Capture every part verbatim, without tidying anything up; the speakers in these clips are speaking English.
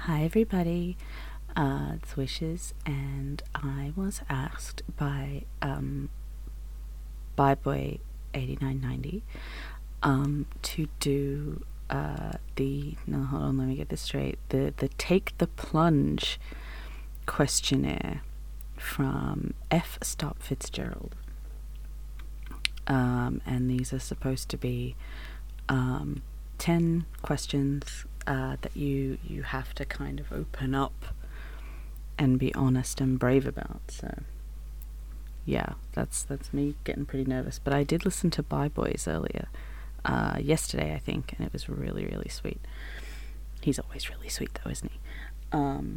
Hi everybody, uh, it's Wishes, and I was asked by um, Byboy eighty-nine ninety um, to do uh, the, no hold on, let me get this straight, the, the Take the Plunge questionnaire from F. Stop Fitzgerald. Um, and these are supposed to be um, ten questions uh, that you you have to kind of open up and be honest and brave about. So yeah, that's that's me getting pretty nervous. But I did listen to Byboys earlier, uh, yesterday I think, and it was really really sweet. He's always really sweet though, isn't he? Um,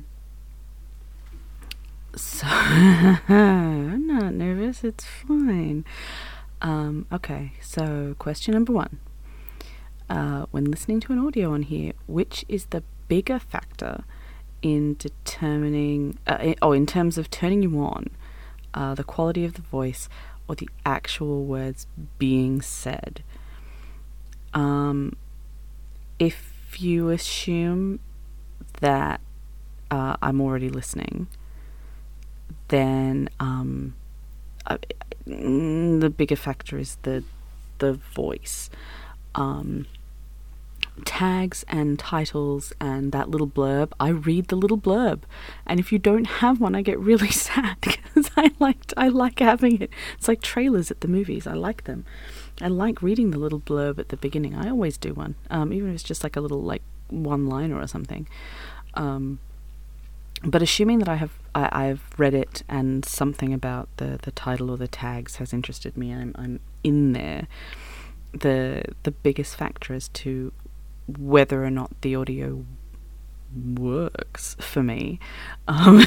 so I'm not nervous. It's fine. Um, okay, so question number one. Uh, when listening to an audio on here, which is the bigger factor in determining, uh, in, oh, in terms of turning you on, uh, the quality of the voice or the actual words being said? Um, if you assume that uh, I'm already listening, then um, I, the bigger factor is the the voice. Um, tags and titles and that little blurb, I read the little blurb, and if you don't have one I get really sad because I liked I like having it. It's like trailers at the movies. I like them. I like reading the little blurb at the beginning. I always do one, um, even if it's just like a little like one liner or something. Um, but assuming that I have I, I've read it and something about the, the title or the tags has interested me and I'm, I'm in there, the the biggest factor as to whether or not the audio works for me um,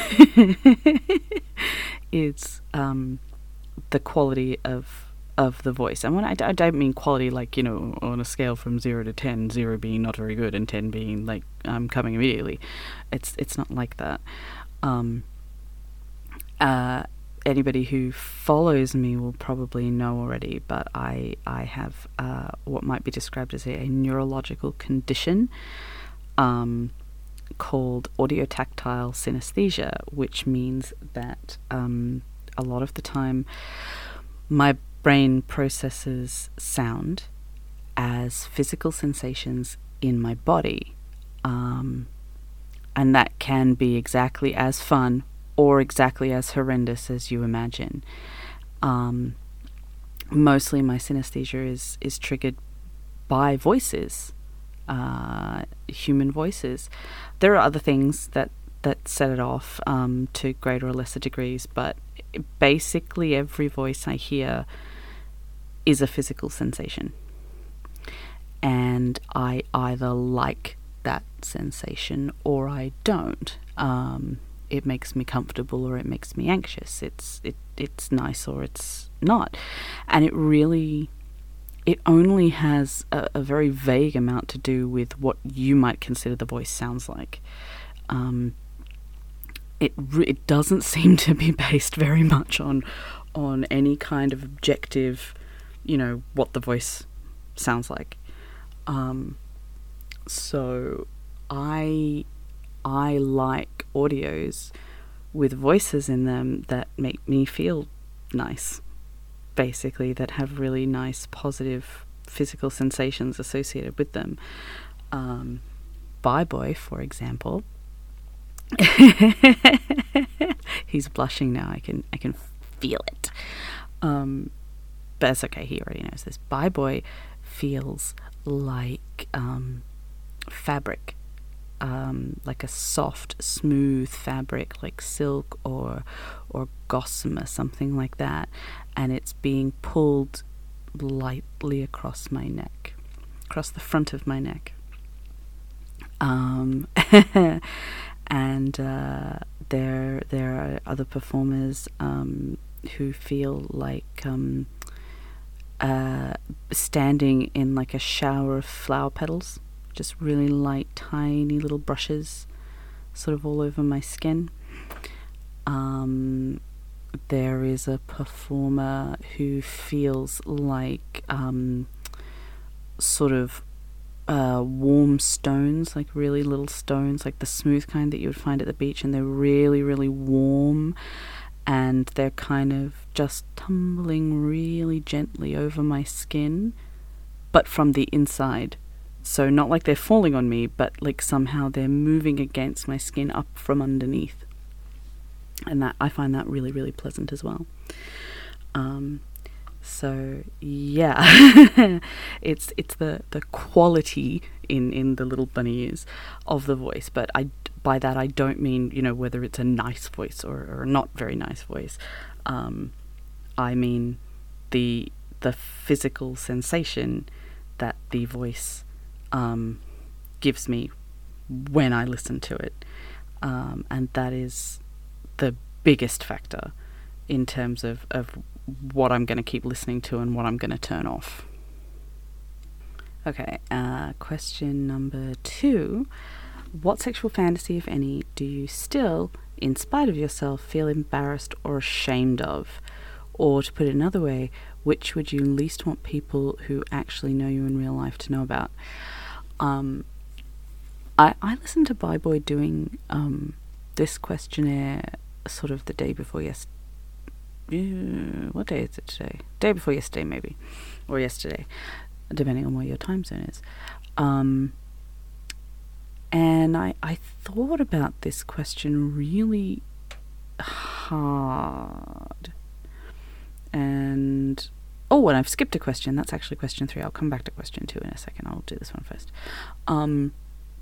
is um, the quality of of the voice. And when I, I don't mean quality like, you know, on a scale from zero to ten, zero being not very good and ten being like um, coming immediately. It's it's not like that. Um, uh, anybody who follows me will probably know already, but I I have uh, what might be described as a, a neurological condition um, called audiotactile synesthesia, which means that um, a lot of the time my brain processes sound as physical sensations in my body, um, and that can be exactly as fun or exactly as horrendous as you imagine. Um, mostly my synesthesia is, is triggered by voices, uh, human voices. There are other things that, that set it off um, to greater or lesser degrees, but basically every voice I hear is a physical sensation. And I either like that sensation or I don't. Um, it makes me comfortable or it makes me anxious. It's it it's nice or it's not. And it really, it only has a, a very vague amount to do with what you might consider the voice sounds like. Um, it it doesn't seem to be based very much on on any kind of objective, you know, what the voice sounds like. Um, so I I like audios with voices in them that make me feel nice, basically, that have really nice, positive physical sensations associated with them. Um, Byboy, for example, he's blushing now. I can I can feel it. Um, but it's okay. He already knows this. Byboy feels like um, fabric. Um, like a soft, smooth fabric, like silk or or gossamer, something like that, and it's being pulled lightly across my neck, across the front of my neck. Um, and uh, there there are other performers um, who feel like um, uh, standing in like a shower of flower petals. Just really light, tiny little brushes sort of all over my skin. Um, there is a performer who feels like um, sort of uh, warm stones, like really little stones, like the smooth kind that you would find at the beach, and they're really, really warm, and they're kind of just tumbling really gently over my skin, but from the inside. So not like they're falling on me, but like somehow they're moving against my skin up from underneath. And that I find that really, really pleasant as well. Um, so yeah, it's it's the, the quality in, in the little bunny ears of the voice. But I, by that I don't mean, you know, whether it's a nice voice or, or not very nice voice. Um, I mean the the physical sensation that the voice um, gives me when I listen to it. Um, and that is the biggest factor in terms of, of what I'm going to keep listening to and what I'm going to turn off. Okay, uh, question number two. What sexual fantasy, if any, do you still, in spite of yourself, feel embarrassed or ashamed of? Or to put it another way, which would you least want people who actually know you in real life to know about? Um, I, I listened to Bye Boy doing um, this questionnaire sort of the day before yesterday. Uh, what day is it today? Day before yesterday, maybe. Or yesterday, depending on where your time zone is. Um, and I, I thought about this question really hard. And oh, and I've skipped a question. That's actually question three. I'll come back to question two in a second. I'll do this one first. Um,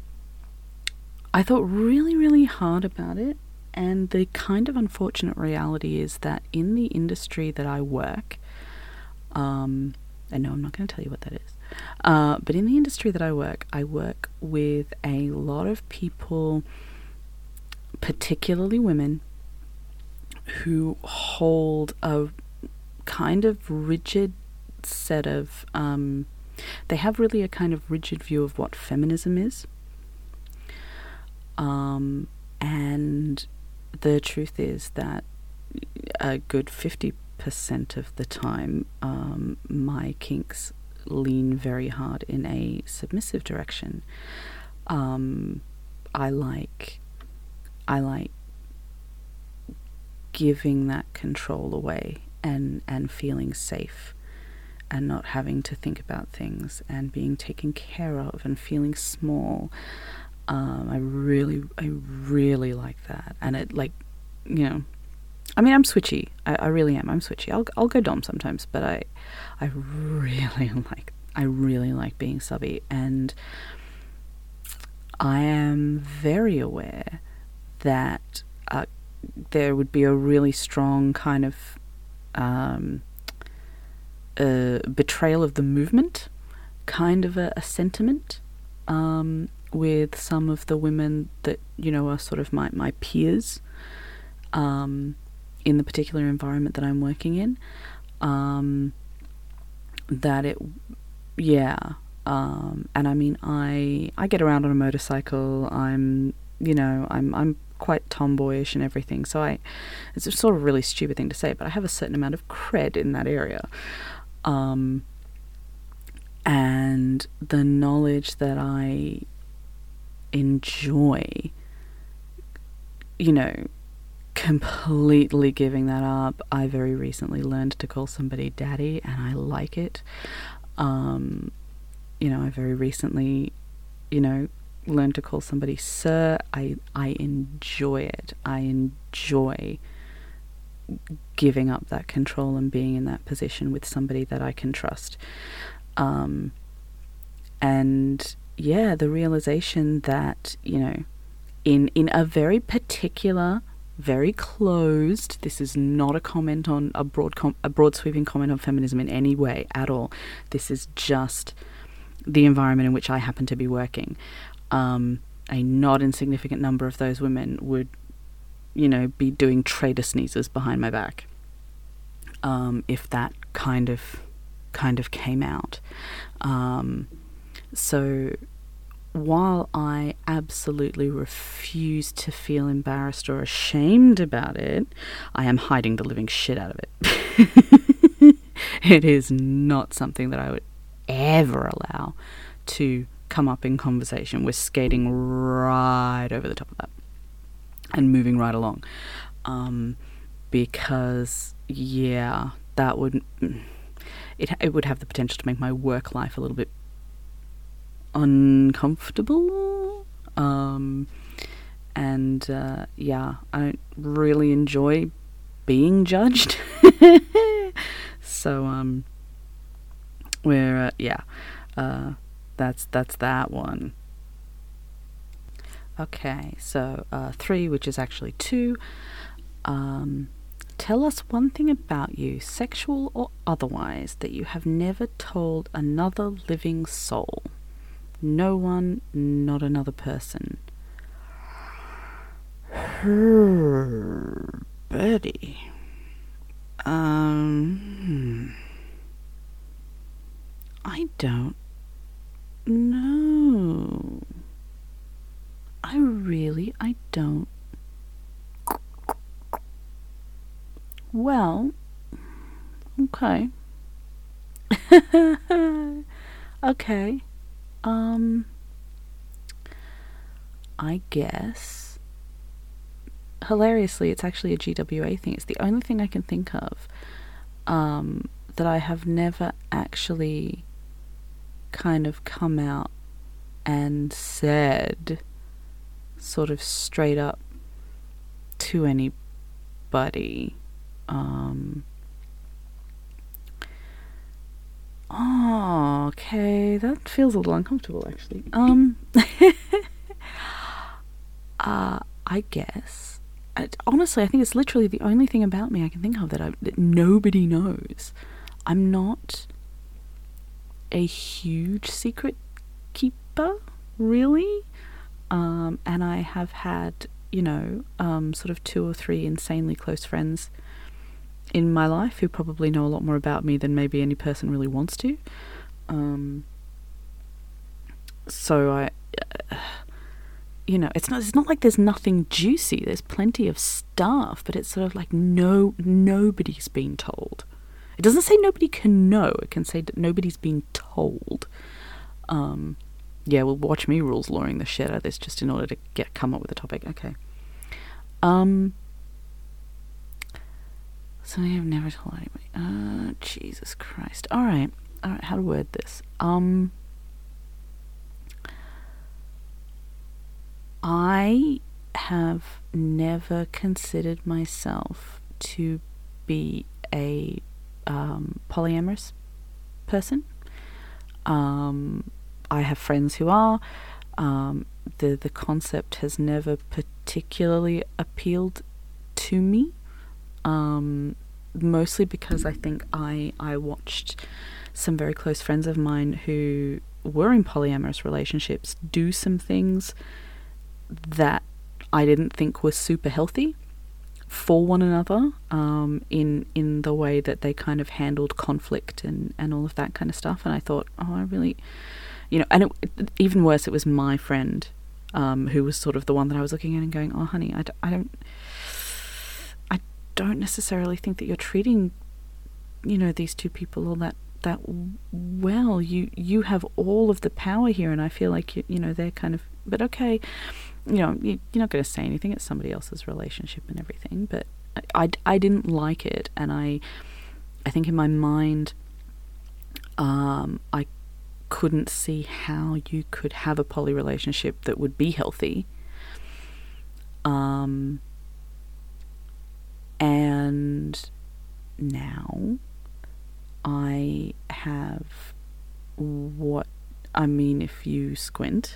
I thought really, really hard about it. And the kind of unfortunate reality is that in the industry that I work, um, and no, I'm not going to tell you what that is, uh, but in the industry that I work, I work with a lot of people, particularly women, who hold a kind of rigid set of, um, they have really a kind of rigid view of what feminism is. Um, and the truth is that a good fifty percent of the time, um, my kinks lean very hard in a submissive direction. Um, I like, I like giving that control away and, and feeling safe and not having to think about things and being taken care of and feeling small. Um, I really, I really like that. And it, like, you know, I mean, I'm switchy. I, I really am. I'm switchy. I'll, I'll go dom sometimes, but I, I really like, I really like being subby. And I am very aware that uh, there would be a really strong kind of um, uh, betrayal of the movement, kind of a, a sentiment. Um, with some of the women that, you know, are sort of my, my peers um, in the particular environment that I'm working in, um, that it, yeah, um, and I mean, I I get around on a motorcycle, I'm, you know, I'm I'm quite tomboyish and everything, so I, it's a sort of really stupid thing to say, but I have a certain amount of cred in that area. Um, and the knowledge that I enjoy, you know, completely giving that up. I very recently learned to call somebody daddy, and I like it. Um, you know, I very recently, you know, learned to call somebody sir. I I enjoy it. I enjoy giving up that control and being in that position with somebody that I can trust. Um, and yeah, the realization that, you know, in in a very particular, very closed, this is not a comment on a broad com- a broad sweeping comment on feminism in any way at all. This is just the environment in which I happen to be working. Um, a not insignificant number of those women would, you know, be doing traitor sneezes behind my back, um, if that kind of kind of came out. Um, So while I absolutely refuse to feel embarrassed or ashamed about it, I am hiding the living shit out of it. It is not something that I would ever allow to come up in conversation, we're skating right over the top of that and moving right along. Um, because, yeah, that would... It, it would have the potential to make my work life a little bit uncomfortable. Um, and, uh, yeah, I don't really enjoy being judged. So, um, we're, uh, yeah, uh, that's, that's that one. Okay, so, uh, three, which is actually two. Um, tell us one thing about you, sexual or otherwise, that you have never told another living soul. No one, not another person. Her Betty. Um, I don't know. I really, I don't. Well, okay. Okay. Um, I guess. Hilariously, it's actually a G W A thing. It's the only thing I can think of um, that I have never actually kind of come out and said sort of straight up to anybody. Um, oh, okay, that feels a little uncomfortable, actually. Um, uh, I guess, I, honestly, I think it's literally the only thing about me I can think of that, I, that nobody knows. I'm not a huge secret keeper, really, um, and I have had, you know, um, sort of two or three insanely close friends in my life who probably know a lot more about me than maybe any person really wants to. Um, so I, uh, you know, it's not, it's not like there's nothing juicy. There's plenty of stuff, but it's sort of like no, nobody's been told. It doesn't say nobody can know. It can say that nobody's been told. Um, yeah, well, watch me rules lawyering the shit out of this just in order to get come up with a topic. Okay. Um... So I have never told anybody. Uh, Jesus Christ. All right. All right. How to word this? Um, I have never considered myself to be a um, polyamorous person. Um, I have friends who are. Um, the the concept has never particularly appealed to me. Um, mostly because I think I, I watched some very close friends of mine who were in polyamorous relationships do some things that I didn't think were super healthy for one another, um, in in the way that they kind of handled conflict and, and all of that kind of stuff. And I thought, oh, I really, you know, and it, it, even worse, it was my friend um, who was sort of the one that I was looking at and going, oh, honey, I, d- I don't... don't necessarily think that you're treating, you know, these two people all that that well. You you have all of the power here, and I feel like you you know they're kind of. But okay, you know, you, you're not going to say anything. It's somebody else's relationship and everything. But I, I, I didn't like it, and I I think in my mind, um, I couldn't see how you could have a poly relationship that would be healthy. Um. And now I have what, I mean, if you squint,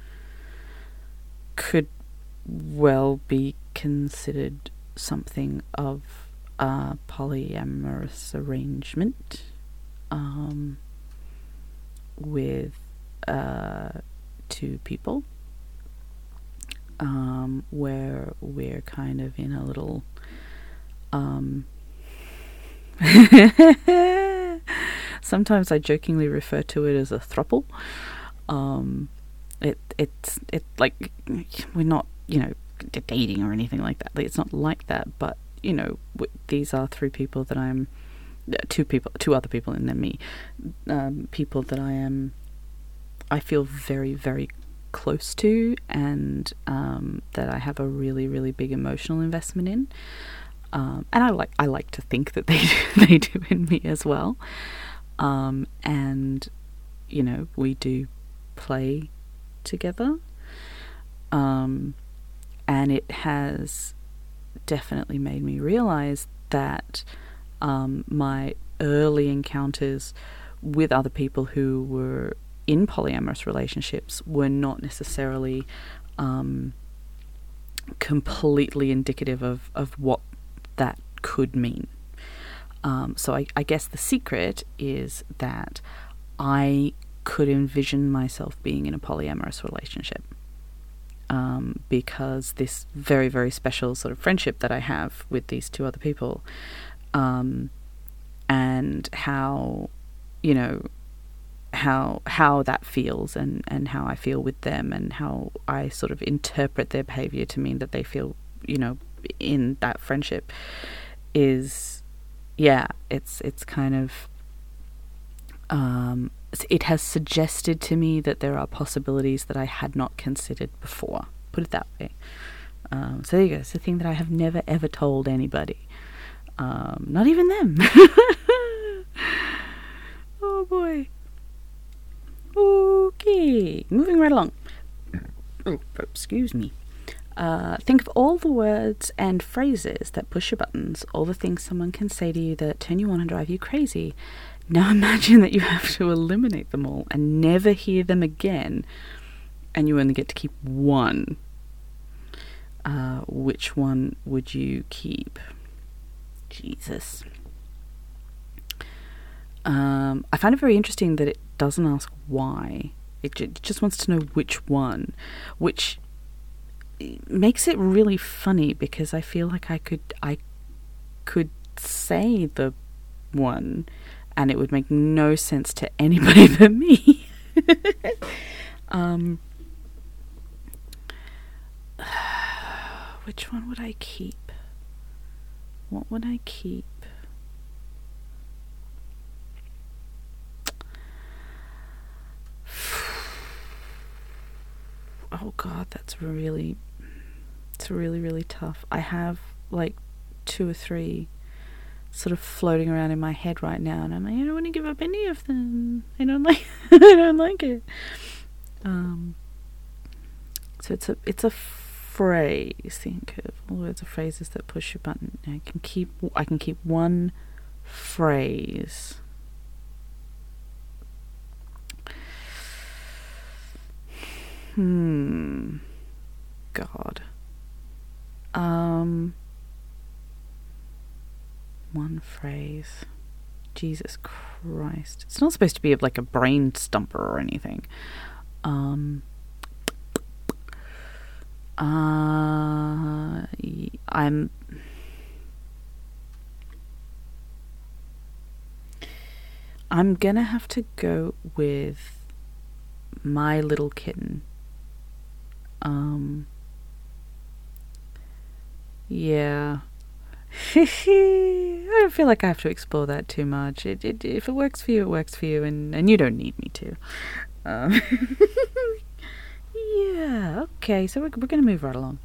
could well be considered something of a polyamorous arrangement um, with uh, two people, um, where we're kind of in a little... Um, sometimes I jokingly refer to it as a throuple. Um, it it's it like we're not, you know, dating or anything like that. Like, it's not like that. But you know, w- these are three people that I'm, uh, two people, two other people, and then me, um, people that I am I feel very, very close to, and um, that I have a really, really big emotional investment in. Um, and I like I like to think that they do, they do in me as well. Um, and you know, we do play together. Um, and it has definitely made me realize that um, my early encounters with other people who were in polyamorous relationships were not necessarily um, completely indicative of, of what that could mean. Um, so I, I guess the secret is that I could envision myself being in a polyamorous relationship. Um, because this very, very special sort of friendship that I have with these two other people, um, and how, you know, how how that feels, and, and how I feel with them, and how I sort of interpret their behavior to mean that they feel, you know, in that friendship is, yeah, it's it's kind of, um, it has suggested to me that there are possibilities that I had not considered before. Put it that way. Um, so there you go. It's a thing that I have never ever told anybody. Um, not even them. Oh boy. Okay. Moving right along. Oh, excuse me. Uh, think of all the words and phrases that push your buttons, all the things someone can say to you that turn you on and drive you crazy. Now imagine that you have to eliminate them all and never hear them again, and you only get to keep one. Uh, which one would you keep? Jesus. Um, I find it very interesting that it doesn't ask why. It, j- it just wants to know which one, which makes it really funny, because I feel like I could I could say the one, and it would make no sense to anybody but me. um, which one would I keep? What would I keep? Oh God, that's really, it's really, really tough. I have like two or three sort of floating around in my head right now, and I'm like, I don't want to give up any of them. I don't like, I don't like it. Um. So it's a it's a phrase. Think of all words or phrases that push your button. I can keep I can keep one phrase. Hmm. God. Um. One phrase. Jesus Christ. It's not supposed to be like a brain stumper or anything. Um. Uh. I'm. I'm gonna have to go with My Little Kitten. Um. Yeah. I don't feel like I have to explore that too much. It, it, if it works for you, it works for you, and, and you don't need me to. Um, yeah, okay, so we're, we're going to move right along.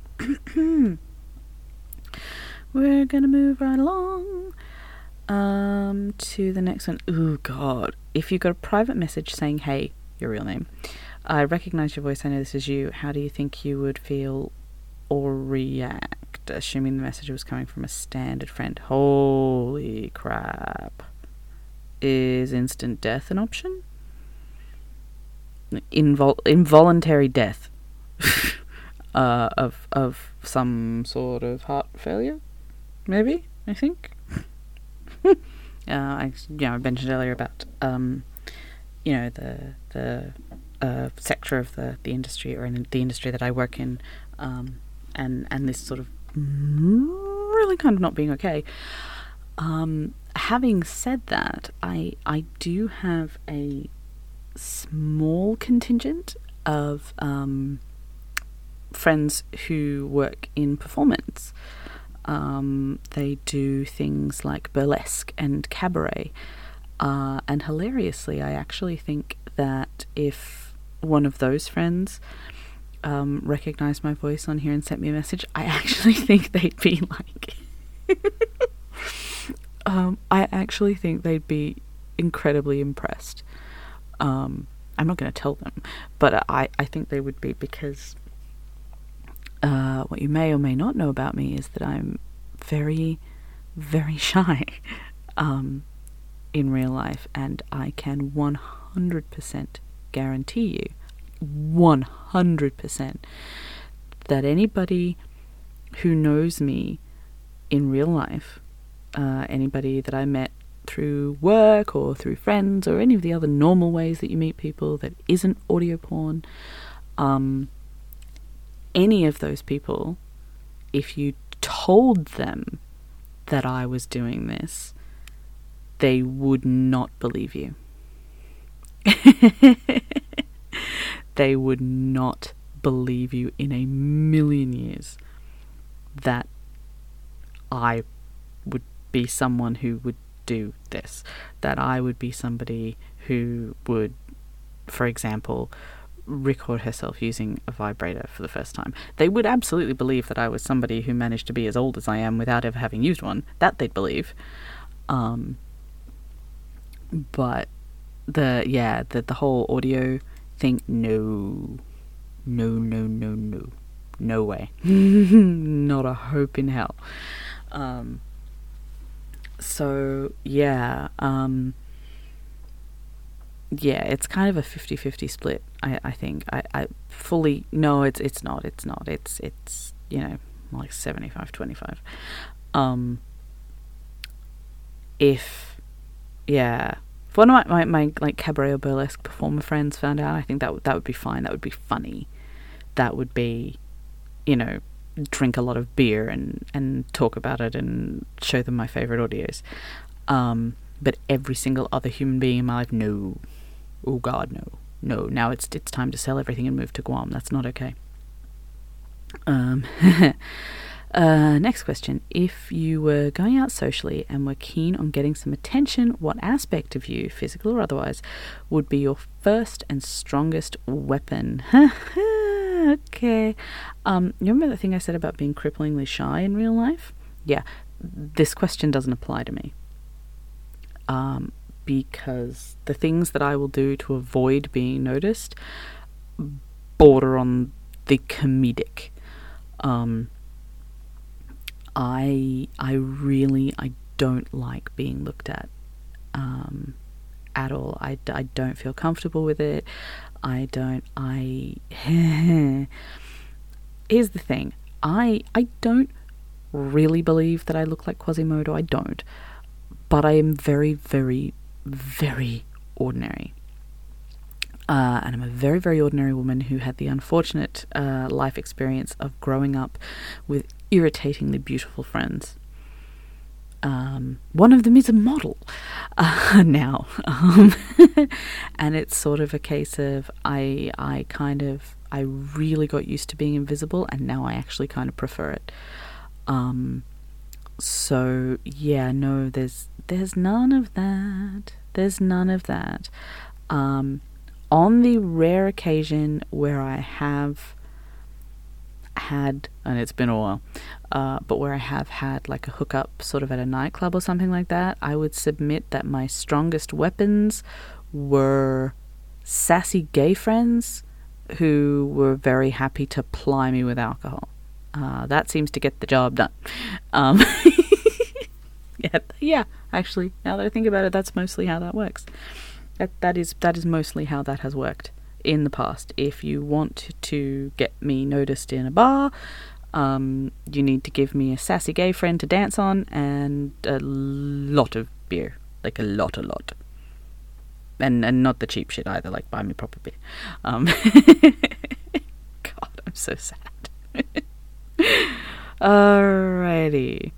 We're going to move right along um, to the next one. Ooh, God. If you got a private message saying, hey, your real name, I recognize your voice, I know this is you, how do you think you would feel or react, assuming the message was coming from a standard friend? Holy crap. Is instant death an option? Invol- involuntary death uh, of of some sort of heart failure, maybe, I think. uh, I, you know, I mentioned earlier about, um, you know, the the uh, sector of the, the industry, or in the industry that I work in, um, and and this sort of really kind of not being okay. Um, having said that, I I do have a small contingent of um, friends who work in performance. Um, they do things like burlesque and cabaret, uh, and hilariously, I actually think that if one of those friends um, recognized my voice on here and sent me a message, I actually think they'd be like... um, I actually think they'd be incredibly impressed. Um, I'm not going to tell them, but I, I think they would be, because uh, what you may or may not know about me is that I'm very, very shy um, in real life, and I can one hundred percent guarantee you, one hundred percent, that anybody who knows me in real life, uh, anybody that I met through work or through friends or any of the other normal ways that you meet people that isn't audio porn, um, any of those people, if you told them that I was doing this, they would not believe you. They would not believe you in a million years that I would be someone who would do this, that I would be somebody who would, for example, record herself using a vibrator for the first time. They would absolutely believe that I was somebody who managed to be as old as I am without ever having used one. That they'd believe. Um, but the, yeah, the, the whole audio thing, no, no, no, no, no, no way. Not a hope in hell. Um, so, yeah, um, yeah, it's kind of a fifty-fifty split, I, I think. I, I fully, no, it's it's not, it's not, it's, it's you know, like seventy-five twenty-five. Um, if, yeah, if one of my, my, my, like, cabaret or burlesque performer friends found out, I think that, w- that would be fine, that would be funny. That would be, you know, drink a lot of beer and, and talk about it and show them my favourite audios. Um, but every single other human being in my life, no. Oh God, no. No, now it's it's time to sell everything and move to Guam. That's not okay. Um, uh, next question. If you were going out socially and were keen on getting some attention, what aspect of you, physical or otherwise, would be your first and strongest weapon? Okay. Um, you remember the thing I said about being cripplingly shy in real life? Yeah, this question doesn't apply to me. Um, because the things that I will do to avoid being noticed border on the comedic. Um, I I really, I don't like being looked at um, at all. I, I don't feel comfortable with it. I don't, I, here's the thing, I, I don't really believe that I look like Quasimodo, I don't, but I am very, very, very ordinary, uh, and I'm a very, very ordinary woman who had the unfortunate uh, life experience of growing up with irritatingly beautiful friends. Um, one of them is a model uh, now, um, and it's sort of a case of I I kind of I really got used to being invisible, and now I actually kind of prefer it. Um, so yeah, no, there's there's none of that. There's none of that. Um, on the rare occasion where I have had, and it's been a while, uh, but where I have had like a hookup sort of at a nightclub or something like that, I would submit that my strongest weapons were sassy gay friends who were very happy to ply me with alcohol. Uh, that seems to get the job done. Um, yeah, yeah, actually, now that I think about it, that's mostly how that works. That that is that is mostly how that has worked in the past. If you want to get me noticed in a bar, um, you need to give me a sassy gay friend to dance on and a lot of beer, like a lot, a lot, and and not the cheap shit either. Like buy me proper beer. Um, God, I'm so sad. Alrighty.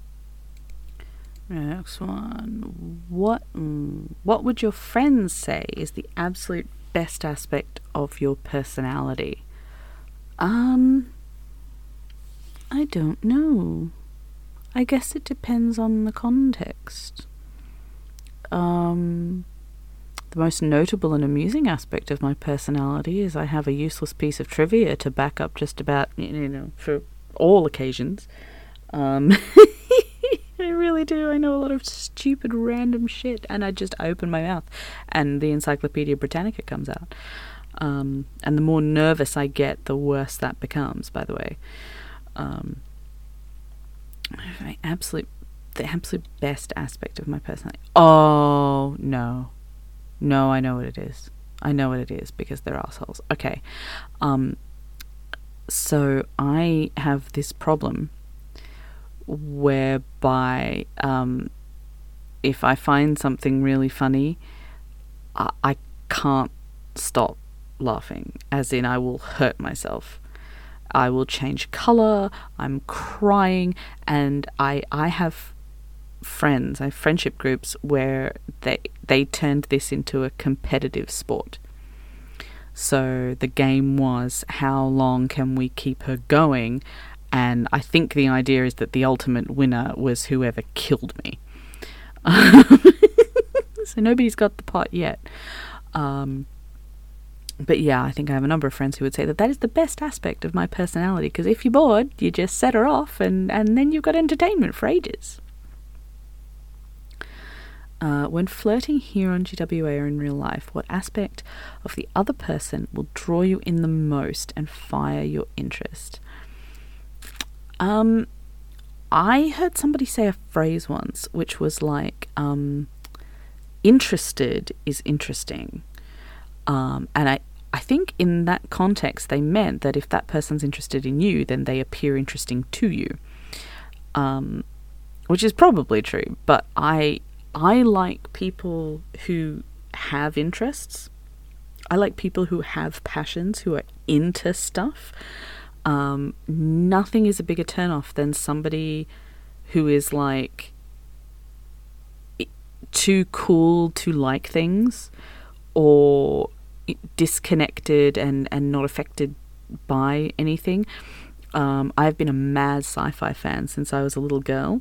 Next one. What what would your friends say is the absolute best aspect of your personality? Um, I don't know. I guess it depends on the context. Um, the the most notable and amusing aspect of my personality is I have a useless piece of trivia to back up just about, you know, for all occasions. Um, I really do. I know a lot of stupid random shit, and I just open my mouth and the Encyclopedia Britannica comes out. Um, and the more nervous I get, the worse that becomes, by the way. Um, my absolute, the absolute best aspect of my personality. Oh, no. No, I know what it is. I know what it is because they're assholes. Okay. Um, so I have this problem whereby um, if I find something really funny, I, I can't stop laughing, as in I will hurt myself. I will change colour, I'm crying, and I I have friends, I have friendship groups where they they turned this into a competitive sport. So the game was, how long can we keep her going? And I think the idea is that the ultimate winner was whoever killed me. So nobody's got the pot yet. Um, but yeah, I think I have a number of friends who would say that that is the best aspect of my personality, because if you're bored, you just set her off and, and then you've got entertainment for ages. Uh, when flirting here on G W A or in real life, what aspect of the other person will draw you in the most and fire your interest? Um, I heard somebody say a phrase once, which was like, um, interested is interesting. Um, and I, I think in that context, they meant that if that person's interested in you, then they appear interesting to you. Um, which is probably true, but I, I like people who have interests. I like people who have passions, who are into stuff. Um, nothing is a bigger turnoff than somebody who is like too cool to like things, or disconnected and, and not affected by anything. Um, I've been a mad sci-fi fan since I was a little girl.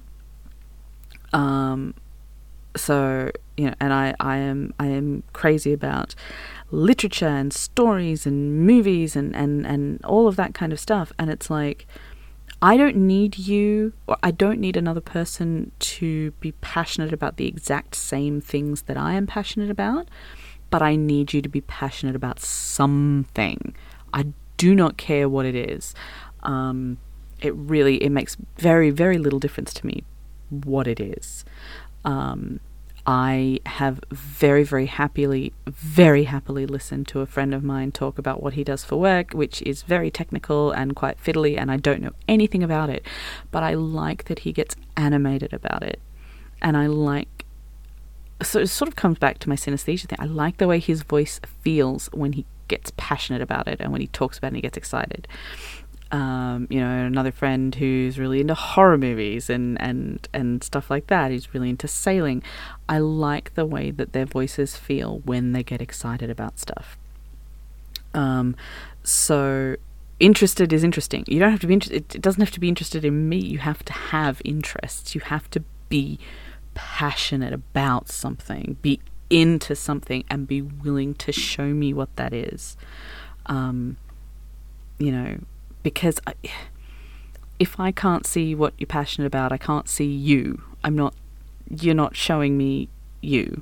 Um, so, you know, and I, I am I am crazy about literature and stories and movies and, and, and all of that kind of stuff. And it's like, I don't need you, or I don't need another person to be passionate about the exact same things that I am passionate about, but I need you to be passionate about something. I do not care what it is. Um, it really, it makes very, very little difference to me what it is. Um, I have very, very happily, very happily listened to a friend of mine talk about what he does for work, which is very technical and quite fiddly, and I don't know anything about it, but I like that he gets animated about it. And I like, so it sort of comes back to my synesthesia thing. I like the way his voice feels when he gets passionate about it and when he talks about it and he gets excited. Um, you know, another friend who's really into horror movies and, and, and stuff like that. He's really into sailing. I like the way that their voices feel when they get excited about stuff. Um, so interested is interesting. You don't have to be interested. It doesn't have to be interested in me. You have to have interests. You have to be passionate about something, be into something, and be willing to show me what that is. Um, you know, because I, if I can't see what you're passionate about, I can't see you. I'm not, you're not showing me you.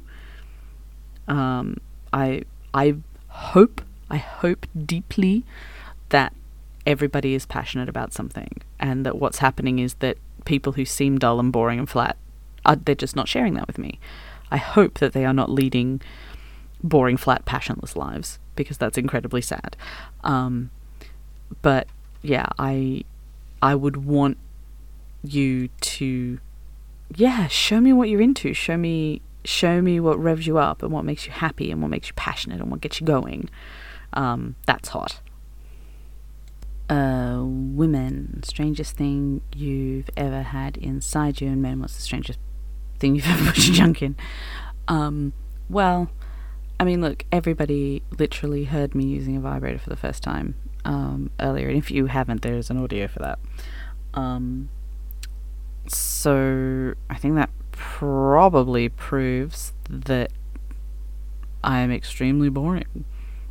Um, I, I hope, I hope deeply that everybody is passionate about something, and that what's happening is that people who seem dull and boring and flat, are, they're just not sharing that with me. I hope that they are not leading boring, flat, passionless lives, because that's incredibly sad. Um, but yeah, I I would want you to, yeah, show me what you're into. Show me show me what revs you up and what makes you happy and what makes you passionate and what gets you going. Um, that's hot. Uh, women, strangest thing you've ever had inside you, and men, what's the strangest thing you've ever put your junk in? Um, well, I mean, look, everybody literally heard me using a vibrator for the first time um, earlier, and if you haven't, there's an audio for that. Um, so I think that probably proves that I am extremely boring.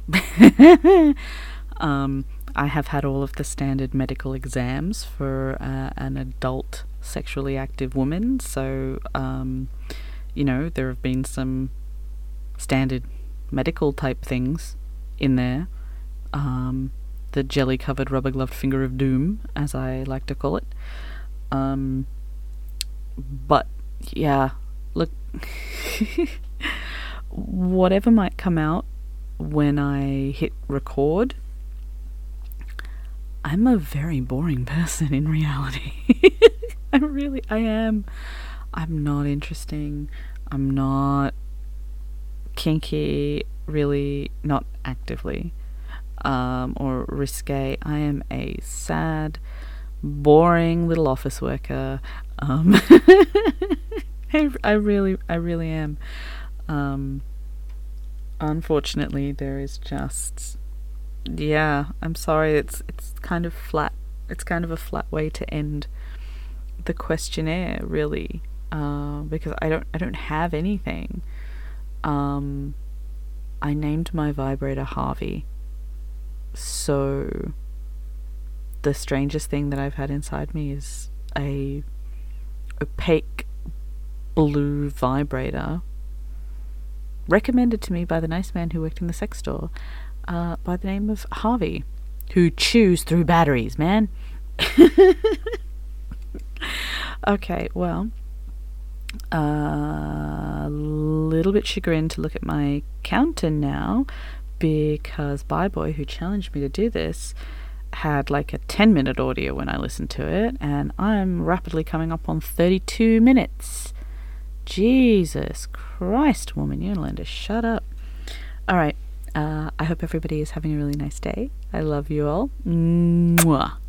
um, I have had all of the standard medical exams for uh, an adult sexually active woman, so, um, you know, there have been some standard medical type things in there. Um, the jelly-covered rubber-gloved finger of doom, as I like to call it. Um, but, yeah, look, whatever might come out when I hit record, I'm a very boring person in reality. I really, I am. I'm not interesting. I'm not kinky, really, not actively, um, or risque. I am a sad, boring little office worker. Um, I, I really, I really am. Um, unfortunately, there is just, yeah, I'm sorry, it's it's kind of flat. It's kind of a flat way to end the questionnaire, really, uh, because I don't, I don't have anything. Um, I named my vibrator Harvey. So the strangest thing that I've had inside me is a opaque blue vibrator recommended to me by the nice man who worked in the sex store, uh, by the name of Harvey, who chews through batteries, man. Okay, well, a uh, little bit chagrined to look at my counter now, because Byboy, who challenged me to do this, had like a ten minute audio when I listened to it, and I'm rapidly coming up on thirty-two minutes. Jesus Christ, woman, you're gonna learn to shut up. Alright, uh, I hope everybody is having a really nice day. I love you all. Mwah.